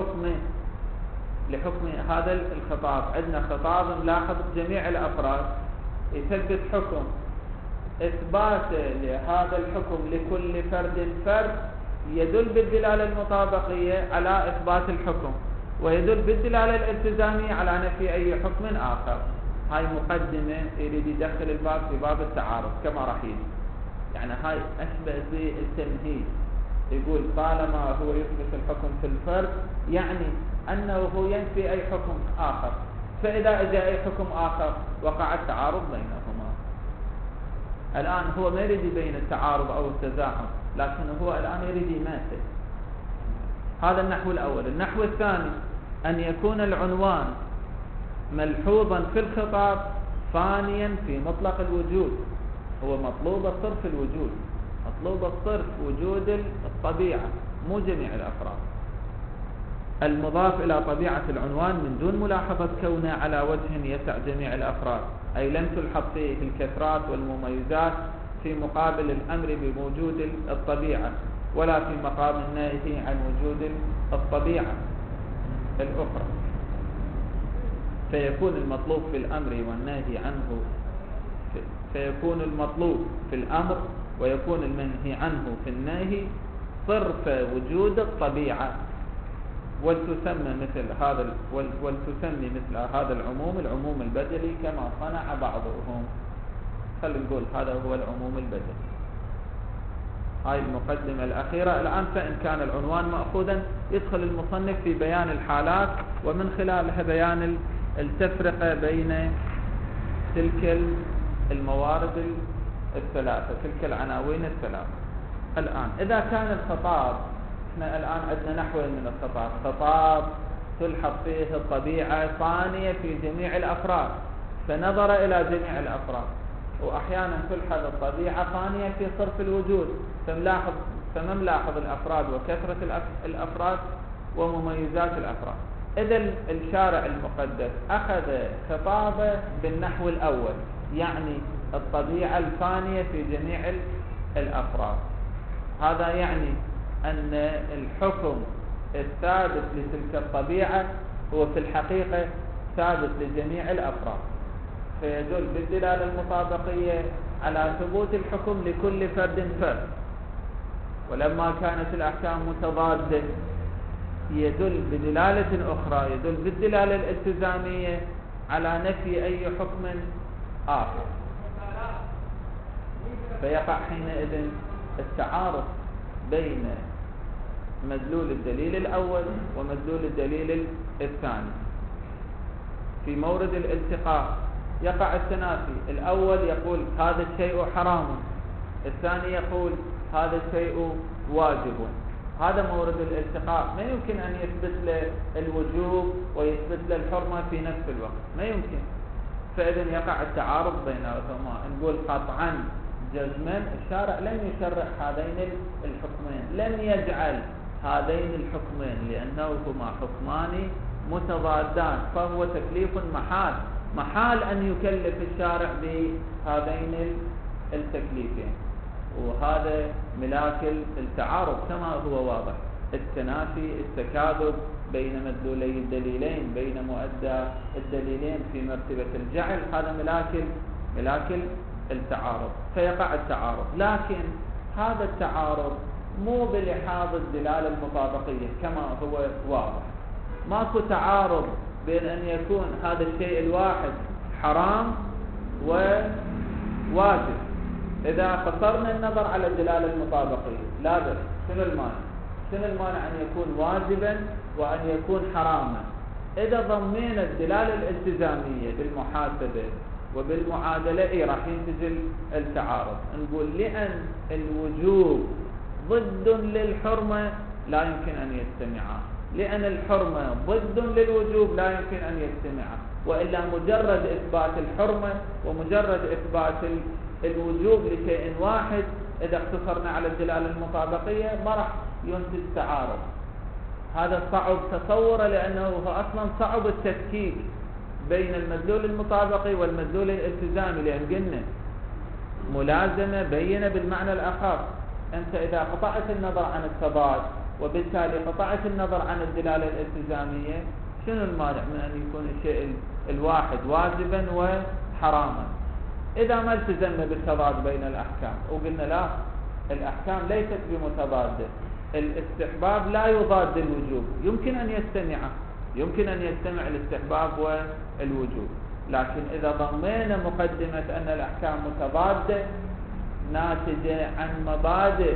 لحكم هذا الخطاب. عندنا خطاب ملاحظ جميع الأفراد يثبت حكم، إثبات لهذا الحكم لكل فرد يدل بالدلالة المطابقية على إثبات الحكم، ويدل بالدلالة الالتزامية على نفي أي حكم آخر. هاي مقدمة يريد يدخل الباب في باب التعارض كما راح يجي. يعني هاي أشبه بالتمهيد، يقول طالما هو يثبت الحكم في الفرد يعني أنه هو ينفي أي حكم آخر، فإذا أجى أي حكم آخر وقع التعارض بينهما. الآن هو ما يريد يبين التعارض أو التزاحم، لكن هو الآن يريد يماثل. هذا النحو الأول. النحو الثاني أن يكون العنوان ملحوظا في الخطاب فانيا في مطلق الوجود. هو مطلوب الصرف الوجود، مطلوب الصرف وجود الطبيعة مو جميع الأفراد. المضاف إلى طبيعة العنوان من دون ملاحظة كونه على وجه يسع جميع الأفراد، أي لم تلحظ فيه الكثرات والمميزات في مقابل الأمر بوجود الطبيعة، ولا في مقام النهي عن وجود الطبيعة الأخرى. فيكون المطلوب في الأمر والنهي عنه فيكون المطلوب في الأمر ويكون المنهي عنه في النهي صرف وجود الطبيعة. ولتسمي مثل هذا العموم البدلي كما صنع بعضهم. خلينا نقول هذا هو العموم البدلي. هاي المقدمة الأخيرة. الآن فإن كان العنوان مأخوذا يدخل المصنف في بيان الحالات، ومن خلالها بيان التفرقة بين تلك الموارد الثلاثة، تلك العناوين الثلاثة. الآن إذا كان الخطاب، احنا الآن عندنا نحوين من الخطاب: خطاب تلحظ فيه الطبيعة ثانية في جميع الأفراد، فنظر إلى جميع الأفراد، وأحيانا تلحظ الطبيعة ثانية في صرف الوجود، فما ملاحظ الأفراد وكثرة الأفراد ومميزات الأفراد. إذا الشارع المقدس أخذ خطابه بالنحو الأول، يعني الطبيعة الثانية في جميع الأفراد. هذا يعني أن الحكم الثابت لتلك الطبيعة هو في الحقيقة ثابت لجميع الأفراد، فيدل بالدلالة المطابقية على ثبوت الحكم لكل فرد. ولما كانت الأحكام متضادة يدل بدلالة أخرى، يدل بالدلالة الالتزامية على نفي أي حكم آخر، فيقع حينئذ التعارض بين مدلول الدليل الأول ومدلول الدليل الثاني. في مورد الالتقاء يقع التنافي، الأول يقول هذا الشيء حرام، الثاني يقول هذا الشيء واجب. هذا مورد الالتقاء، ما يمكن أن يثبت له الوجوب ويثبت له الحرمة في نفس الوقت، ما يمكن. فإذا يقع التعارض بينهما. نقول قطعا جزما الشارع لم يشرع هذين الحكمين، لم يجعل هذين الحكمين لأنهما حكمان متضادان، فهو تكليف محال أن يكلف الشارع بهذين التكليفين. وهذا ملاك التعارض كما هو واضح، التنافي، التكاذب بين مدلولي الدليلين، بين مؤدى الدليلين في مرتبة الجعل، هذا ملاك التعارض، فيقع التعارض. لكن هذا التعارض مو بلحاظ الدلالة المطابقية كما هو واضح. ماكو تعارض بين أن يكون هذا الشيء الواحد حرام وواجب. إذا قصرنا النظر على الدلالة المطابقية لا بد، شنو المانع أن يكون واجبا وأن يكون حراما؟ إذا ضمينا الدلالة الالتزامية بالمحاسبة وبالمعادلة راح ينتج التعارض. نقول لأن الوجوب ضد للحرمة لا يمكن أن يجتمعا، لأن الحرمة ضد للوجوب لا يمكن أن يجتمعا، وإلا مجرد إثبات الحرمة ومجرد إثبات الوجوب لشيء واحد إذا اقتصرنا على الدلالة المطابقية ما راح ينتج تعارض. هذا صعب تصوره، لأنه هو أصلا صعب التفكيك بين المدلول المطابقي والمدلول الالتزامي، لأن قلنا ملازمة بينة بالمعنى الأخر. أنت إذا قطعت النظر عن التضاد وبالتالي قطعت النظر عن الدلالة الالتزامية، شنو المانع من أن يكون الشيء الواحد واجبا وحراما؟ إذا ما التزمنا بالتضاد بين الأحكام وقلنا لا، الأحكام ليست بمتضادة، الاستحباب لا يضاد الوجوب، يمكن أن يجتمع الاستحباب والوجوب، لكن إذا ضمينا مقدمة أن الأحكام متضادة ناتجة عن مبادئ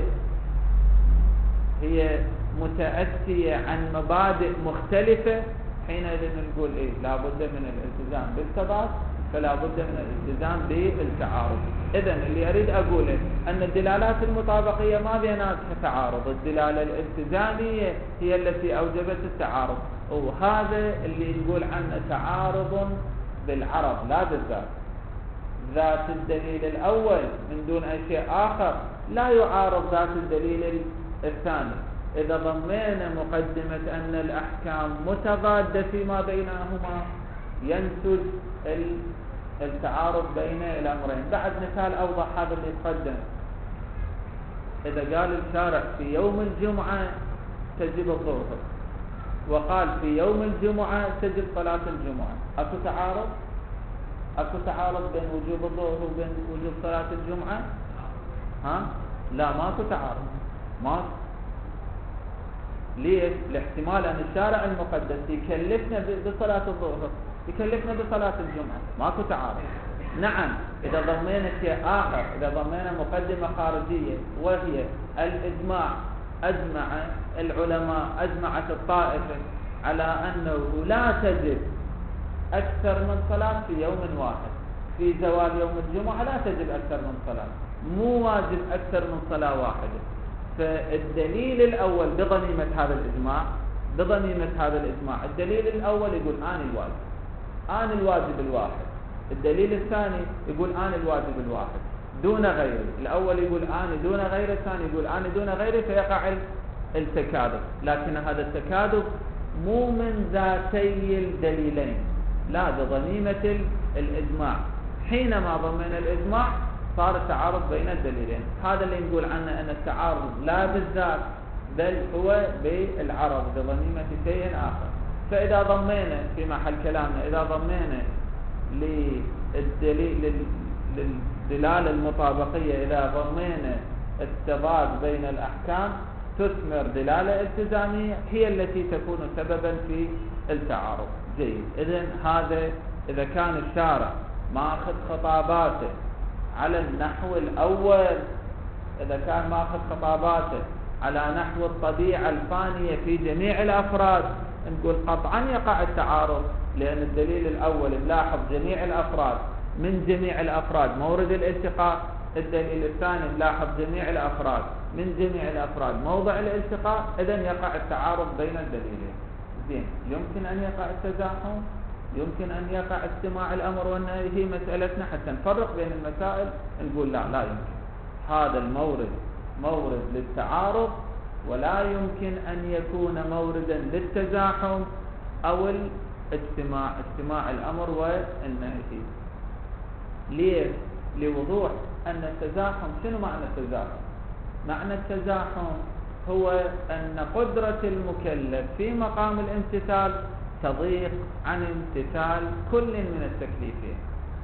هي متأتية عن مبادئ مختلفة، حينئذ نقول لا بد من الالتزام بالتضاد، فلا بد من الالتزام بالتعارض. إذن اللي أريد أقوله أن الدلالات المطابقية ما بينها تعارض، الدلالة الالتزامية هي التي أوجبت التعارض، وهذا اللي نقول عنه تعارض بالعرض لا بالذات. ذات الدليل الأول من دون أي شيء آخر لا يعارض ذات الدليل الثاني. إذا ضمينا مقدمة أن الأحكام متضادة فيما بينهما ينتج التعارض بين الأمرين. بعد مثال أوضح هذا اللي يتقدم، إذا قال الشارع في يوم الجمعة تجب الظهر، وقال في يوم الجمعة تجب صلاة الجمعة، أكو تعارض؟ أكو تعارض بين وجوب الظهر وبين وجوب صلاة الجمعة؟ لا، ماكو تعارض. ماكو. ليش؟ لاحتمال أن الشارع المقدس يكلفنا بصلاة الظهر، يكلفنا بصلاة الجمعة، ماكو تعارض. نعم، إذا ضمينا شيء آخر، إذا ضمينا مقدمة خارجية وهي الإجماع، أجمع العلماء، أجمعت الطائفة على أنه لا تجب أكثر من صلاة في يوم واحد، في زوال يوم الجمعة لا تجب أكثر من صلاة، مو واجب أكثر من صلاة واحدة. فالدليل الأول بضميمة هذا الإجماع، الدليل الأول يقول آن الواجب الواحد، الدليل الثاني يقول آن الواجب الواحد دون غيره. الأول يقول آن دون غيره، الثاني يقول آن دون غيره، فيقع التكاذب. لكن هذا التكاذب مو من ذاتي الدليلين، لا، بضميمة الإجماع. حينما ضمن الإجماع صار التعارض بين الدليلين. هذا اللي نقول عنه أن التعارض لا بالذات بل هو بالعرض بضميمة شيء آخر. فإذا ضمينا في محل كلامنا، إذا ضمينا للدلالة المطابقية، إذا ضمينا التضاد بين الأحكام تثمر دلالة التزامية هي التي تكون سببا في التعارض. جيد. إذن هذا إذا كان الشارع ماخذ خطاباته على النحو الأول، إذا كان ماخذ خطاباته على نحو الطبيعة الفانية في جميع الأفراد، نقول قطعا يقع التعارض، لأن الدليل الأول ملاحظ جميع الأفراد، من جميع الأفراد مورد الالتقاء، الدليل الثاني ملاحظ جميع الأفراد، من جميع الأفراد موضع الالتقاء، إذن يقع التعارض بين الدليلين. زين، يمكن أن يقع التزاحم، يمكن أن يقع استماع الأمر والنهي، هي مسألتنا حتى نفرق بين المسائل، نقول لا يمكن. هذا المورد مورد للتعارض، ولا يمكن أن يكون موردا للتزاحم أو استماع الأمر والنهي. ليه؟ لوضوح أن التزاحم، شنو معنى التزاحم؟ معنى التزاحم هو أن قدرة المكلف في مقام الامتثال تضيق عن امتثال كل من التكليفين.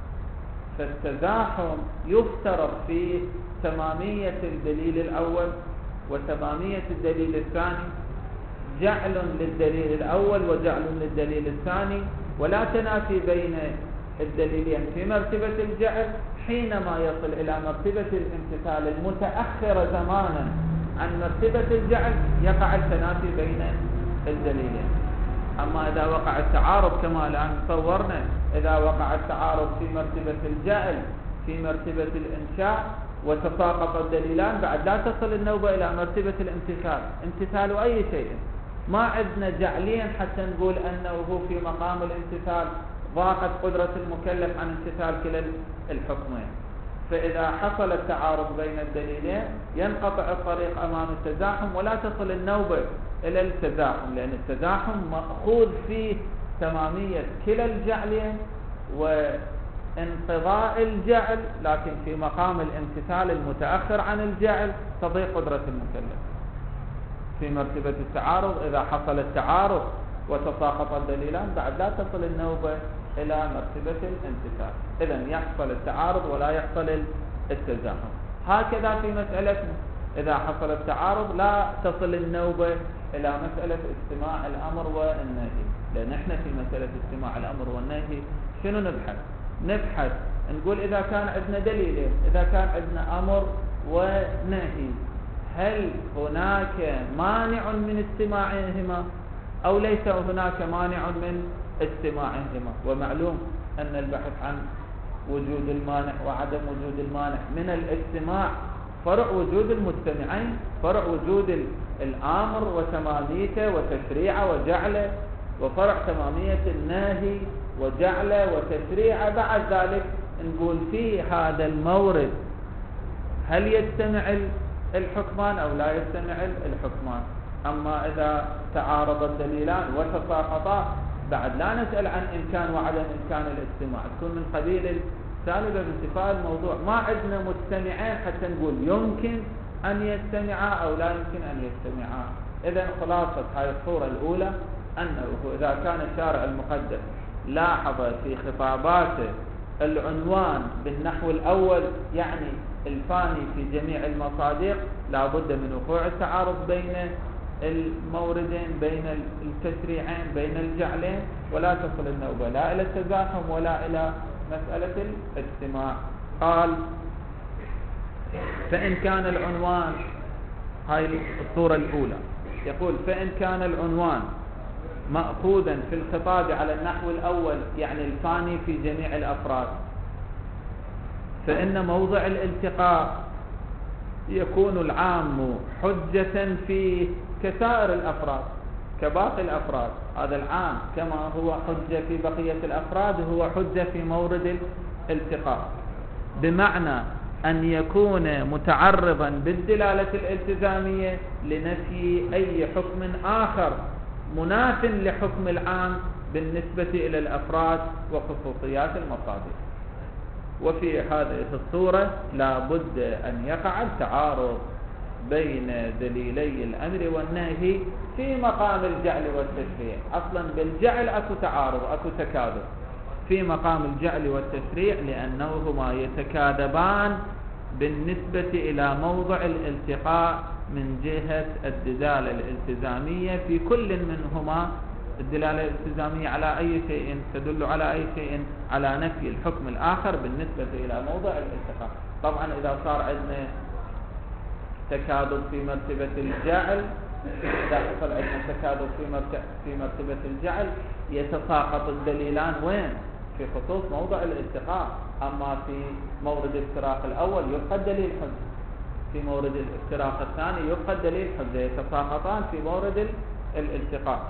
فالتزاحم يفترض فيه تمامية الدليل الأول وتمامية الدليل الثاني، جعل للدليل الأول وجعل للدليل الثاني، ولا تنافي بين الدليلين في مرتبة الجعل. حينما يصل إلى مرتبة الامتثال المتأخرة زمانا عن مرتبة الجعل يقع التنافي بين الدليلين. أما إذا وقع التعارض كما الآن صورنا، إذا وقع التعارض في مرتبة الجعل في مرتبة الإنشاء وتساقط الدليلان، بعد لا تصل النوبة إلى مرتبة الامتثال. امتثال أي شيء، ما عندنا جعليا حتى نقول أنه هو في مقام الامتثال ضاقت قدرة المكلف عن امتثال كلا الحكمين. فإذا حصل التعارض بين الدليلين ينقطع الطريق أمام التزاحم، ولا تصل النوبة إلى التزاحم، لأن التزاحم مأخوذ فيه تمامية كلا الجعلين وانقضاء الجعل، لكن في مقام الامتثال المتأخر عن الجعل تضيع قدرة المكلف. في مرتبة التعارض إذا حصل التعارض وتساقط الدليلان بعد لا تصل النوبة إلى مرتبة الامتثال، إذن يحصل التعارض ولا يحصل التزاحم. هكذا في مسألتنا إذا حصل التعارض لا تصل النوبة إلى مسألة استماع الأمر والنهي، لأن احنا في مسألة استماع الأمر والنهي شنو نبحث نقول إذا كان عندنا دليلين، إذا كان عندنا أمر ونهي، هل هناك مانع من استماعهما أو ليس هناك مانع من استماعهما؟ ومعلوم أن البحث عن وجود المانع وعدم وجود المانع من الاستماع فرع وجود المستمعين، فرع وجود الآمر وتماميته وتشريعه وجعله، وفرع تمامية الناهي وجعله وتشريعه. بعد ذلك نقول في هذا المورد هل يستمع الحكمان أو لا يستمع الحكمان. أما إذا تعارض الدليلان وتساقطا بعد لا نسأل عن إمكان وعدم إمكان الاستماع، تكون من قبيل السالبة بانتفاء الموضوع. ما عندنا مستمعين حتى نقول يمكن أن يستمعا أو لا يمكن أن يستمعا. إذن خلاصة هذه الصورة الأولى أنه إذا كان الشارع المقدس لاحظ في خطاباته العنوان بالنحو الأول يعني الفاني في جميع المصادر، لا بد من وقوع التعارض بين الموردين، بين التشريعين، بين الجعلين، ولا تصل النوبة لا إلى التزاحم ولا إلى مسألة الاستماع. قال فإن كان العنوان، هاي الصورة الأولى، يقول فإن كان العنوان مأخوذا في الخطاب على النحو الأول يعني الفاني في جميع الأفراد، فإن موضع الالتقاء يكون العام حجة فيه كسائر الأفراد، كباقي الأفراد. هذا العام كما هو حجة في بقية الأفراد هو حجة في مورد الالتقاء، بمعنى أن يكون متعرضا بالدلالة الالتزامية لنفي أي حكم آخر مناف لحكم العام بالنسبة إلى الأفراد وخصوصيات المصادر. وفي هذه الصورة لا بد أن يقع التعارض بين دليلي الأمر والنهي في مقام الجعل والتشريع. أصلا بالجعل أكو تعارض، أكو تكاذب في مقام الجعل والتشريع، لأنهما يتكاذبان بالنسبة إلى موضع الالتقاء من جهة الدلالة الالتزامية في كل منهما. الدلالة الالتزامية على أي شيء تدل على أي شيء على نفي الحكم الآخر بالنسبة إلى موضع الالتقاء. طبعا إذا صار عندنا تكاذب في مرتبة الجعل، إذا حصل عندنا تكاذب في مرتبة الجعل يتساقط الدليلان وين؟ في خصوص موضع الالتقاء. أما في مورد الافتراق الأول يبقى الدليل حجة، في مورد الافتراق الثاني يبقى الدليل حجة، يتساقطان في مورد الالتقاء.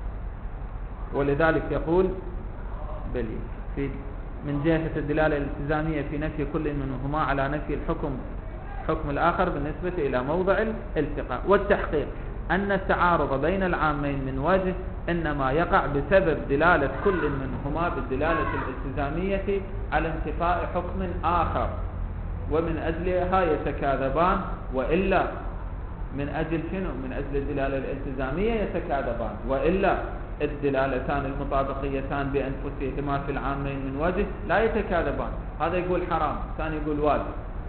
ولذلك يقول بلي من جهة الدلالة الالتزامية في نفي كل منهما على نفي حكم الآخر بالنسبة إلى موضع الالتقاء. والتحقيق أن التعارض بين العامين من وجه إنما يقع بسبب دلالة كل منهما بالدلالة الالتزامية على انتفاء حكم آخر، ومن أجلها يتكاذبان. وإلا من أجل شنو؟ من أجل الدلالة الالتزامية يتكاذبان، وإلا الدلالتان المطابقيتان بأنفسهما في العامين من وجه لا يتكاذبان. هذا يقول حرام، الثاني يقول واجب.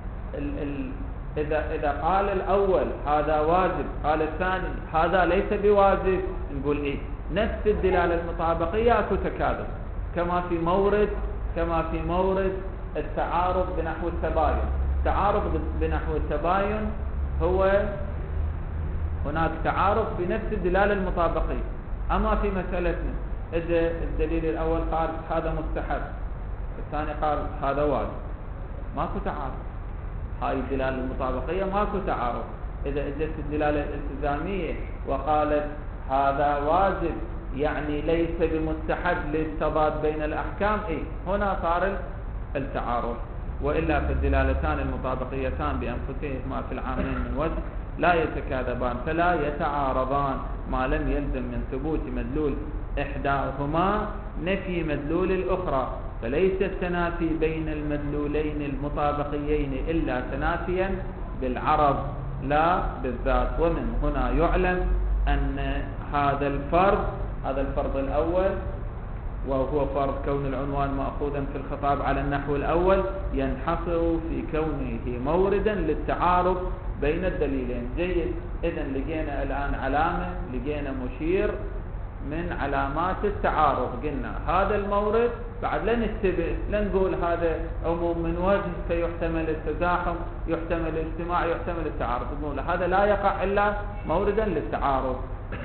إذا قال الأول هذا واجب، قال الثاني هذا ليس بواجب، نقول إيه؟ نفس الدلالة المطابقية أكو تكاذب، كما في مورد التعارض بنحو التباين. تعارض بنحو التباين هو هناك تعارض في نفس الدلالة المطابقية. أما في مسألتنا إذا الدليل الأول قال هذا مستحب، الثاني قال هذا واجب، ماكو تعارض. هاي الدلالة المطابقية ماكو تعارض. إذا اجت الدلالة الالتزامية وقالت هذا واجب يعني ليس بمستحب للتضاد بين الأحكام، هنا صار التعارض. وإلا فالدلالتان المطابقيتان بأنفسهما في العامين من وجه لا يتكاذبان، فلا يتعارضان ما لم يلزم من ثبوت مدلول إحداهما نفي مدلول الأخرى، فليس التنافي بين المدلولين المطابقيين إلا تنافيا بالعرض لا بالذات. ومن هنا يعلم أن هذا الفرض الأول، وهو فرض كون العنوان مأخوذا في الخطاب على النحو الأول، ينحصر في كونه موردا للتعارض بين الدليلين. جيد، إذن لقينا الآن علامة، لقينا مشير من علامات التعارض. قلنا هذا المورد، بعد لا نتبع، لا نقول هذا عموم من وجه فيحتمل التزاحم، يحتمل الاجتماع، يحتمل التعارض. نقول هذا لا يقع إلا موردا للتعارض.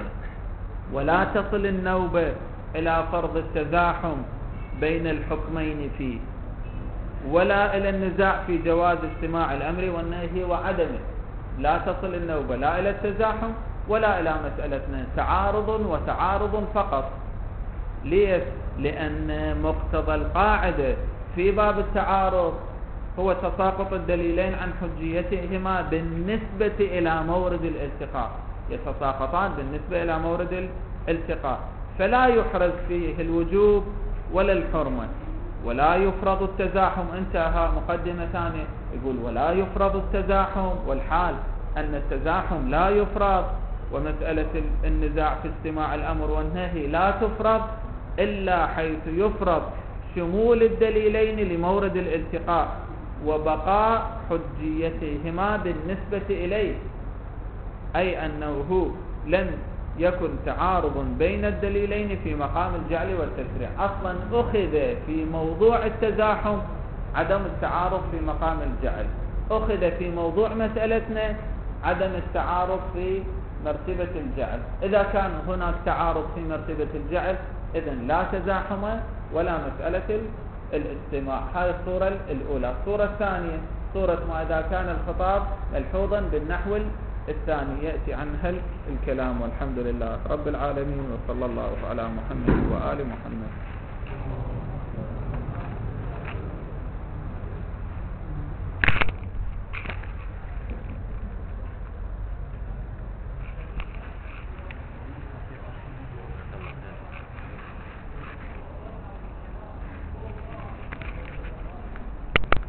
ولا تصل النوبة إلى فرض التزاحم بين الحكمين فيه، ولا إلى النزاع في جواز استماع الأمر والنهي وعدمه. لا تصل النوبة لا إلى التزاحم ولا إلى مسألة تعارض وتعارض فقط. ليش؟ لأن مقتضى القاعدة في باب التعارض هو تساقط الدليلين عن حجيتهما بالنسبة إلى مورد الالتقاء، يتساقطان بالنسبة إلى مورد الالتقاء، فلا يحرز فيه الوجوب ولا الحرمة، ولا يفرض التزاحم. انتهى. مقدمة ثانية يقول ولا يفرض التزاحم، والحال أن التزاحم لا يفرض، ومسألة النزاع في استماع الأمر والنهي لا تفرض إلا حيث يفرض شمول الدليلين لمورد الالتقاء وبقاء حجيتهما بالنسبة إليه، أي أنه لن يكن تعارض بين الدليلين في مقام الجعل والتشريع. أصلا أخذ في موضوع التزاحم عدم التعارض في مقام الجعل، أخذ في موضوع مسألتنا عدم التعارض في مرتبة الجعل. إذا كان هناك تعارض في مرتبة الجعل إذن لا تزاحم ولا مسألة الاستماع. هذه الصورة الأولى. الصورة الثانية صورة ما إذا كان الخطاب ملحوظا بالنحو الثاني، يأتي عنها الكلام. والحمد لله رب العالمين، وصلى الله على محمد وآل محمد.